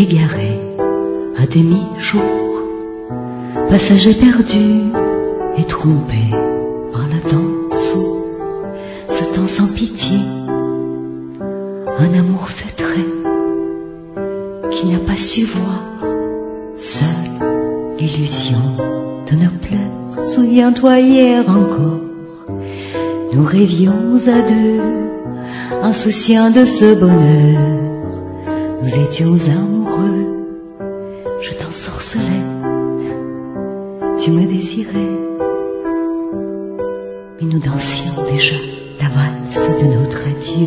égarés à demi-jour, passagers perdus et trompés par le temps sourd, ce temps sans pitié, un amour feutré qui n'a pas su voir seul l'illusion de nos pleurs. Souviens-toi hier encore, nous rêvions à deux, insouciants de ce bonheur. Nous étions amoureux, je t'ensorcelais, tu me désirais, mais nous dansions déjà la valse de notre adieu.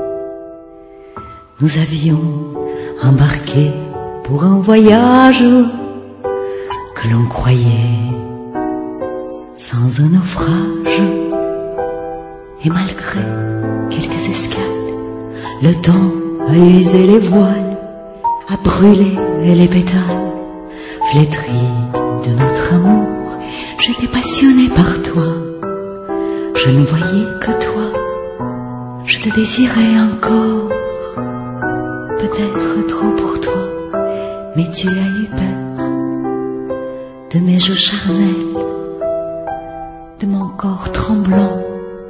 Nous avions embarqué pour un voyage que l'on croyait sans un naufrage, et malgré quelques escales, le temps a usé les voiles, a brûlé les pétales flétris de notre amour. J'étais passionnée par toi, je ne voyais que toi, je te désirais encore, peut-être trop pour toi, mais tu as eu peur de mes jeux charnels, de mon corps tremblant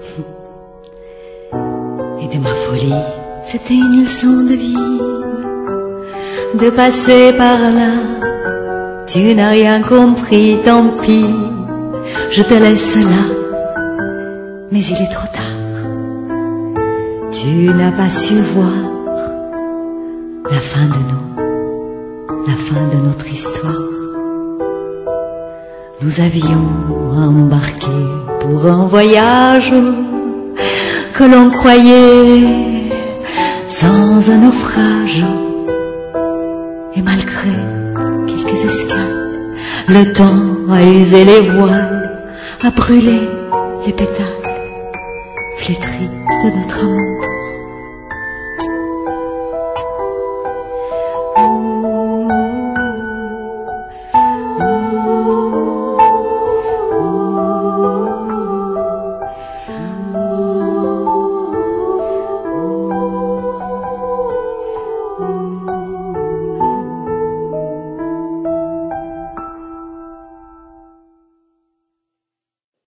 et de ma folie. C'était une leçon de vie, de passer par là. Tu n'as rien compris, tant pis, je te laisse là. Mais il est trop tard, tu n'as pas su voir la fin de nous, la fin de notre histoire. Nous avions embarqué pour un voyage que l'on croyait sans un naufrage, et malgré quelques escales, le temps a usé les voiles, a brûlé les pétales flétris de notre amour.